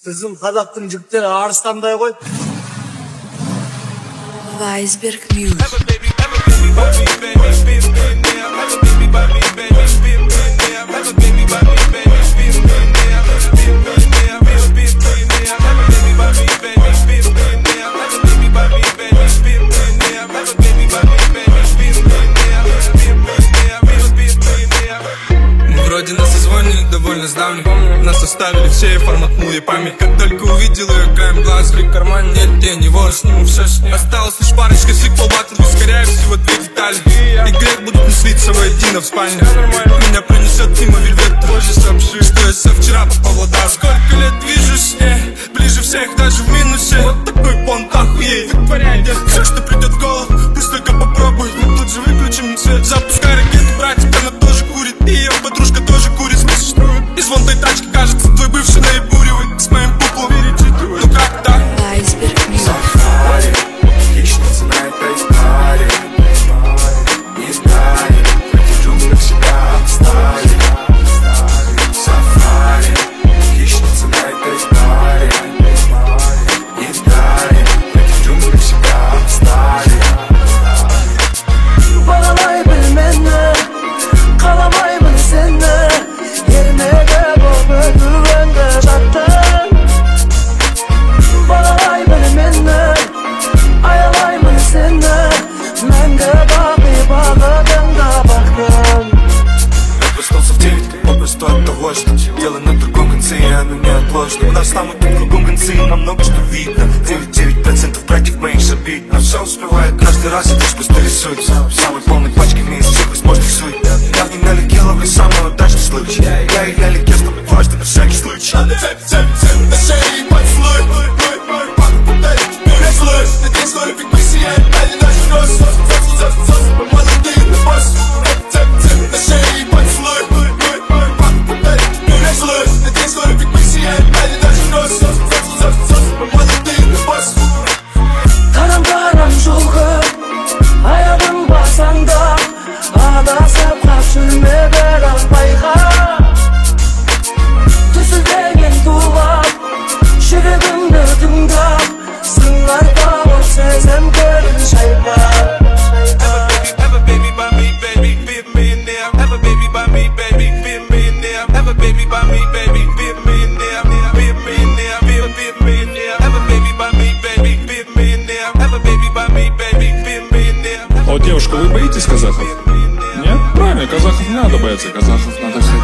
Bizim қазақтың жігіттері арыстандай ғой. Weisberg Music. Вроде на созвоне довольно сдавлен. Нас оставили все, форматнул я память. Как только увидел ее, краем глаз в карман. Нет, я не вор, сниму все шни. Осталось лишь парочка сиквел батл, ускоряю всего 2 детали. И грех будут не слиться воедино в спальне. Меня принесет мимо вельвет, позже сообщи, что я со вчера попал в удар. Сколько лет движусь с ней, ближе всех даже в минусе. Вот такой понт охуеть, вытворяй, все, что придет в голову, пусть только попробуй. Мы тут же выключим свет, запускай ракету, братик, она тоже курит. И ее подружка тоже курит, слышишь? Из вон той тачки, кажется, твой бывший наебуривает с моим пуплом перечитывает. Ну как так? Weisberg Music. Сафари, хищница на этой паре. Не станет, в этих джунглях себя обстали. Сафари, хищница на этой паре. Не станет, в этих джунглях себя обстали. Bağlamay bilmenne, kalamayım senne. Yerine de bu öldürende zaten. Bağlamay bilmenne, ayalayım senne. Ben de bağladın da baktım. Я проснулся в 9, попросту от того, что дело на другом конце, и оно неотложно. У нас там и на другом конце, и нам много что видно. 99% братьев моих забит, но все успевает. Каждый раз идешь просто рисует самой полной пачками из всех возможных сует. Я в ней налетел, ловлю самый удачный случай. Я и налетел, чтобы дважды на всякий случай. На шее поцелуй, папа путает, теперь злой. Надеюсь, что любит посияет, дали наш нос. Молодые на босс. На шее поцелуй, папа путает, теперь злой. Надеюсь, что любит посияет, дали наш нос. Молодые на босс. Karam şulğum, ayağım basanda. Adasıp kaçırma biraz bayğa. Tüsüldegen tuğab, şirigimde tüngab. Sıngar bağır sezem görün şayba. Have a baby by me, baby, be a millionaire. Have a baby by me, baby, be a millionaire. Have a baby by me, baby, be a millionaire. Be a millionaire, be a millionaire. Have a baby by me, baby, be a millionaire. Have a baby by me, baby, be a millionaire. А вот, девушка, вы боитесь казахов? Нет? Правильно, казахов не надо бояться, казахов надо хотеть.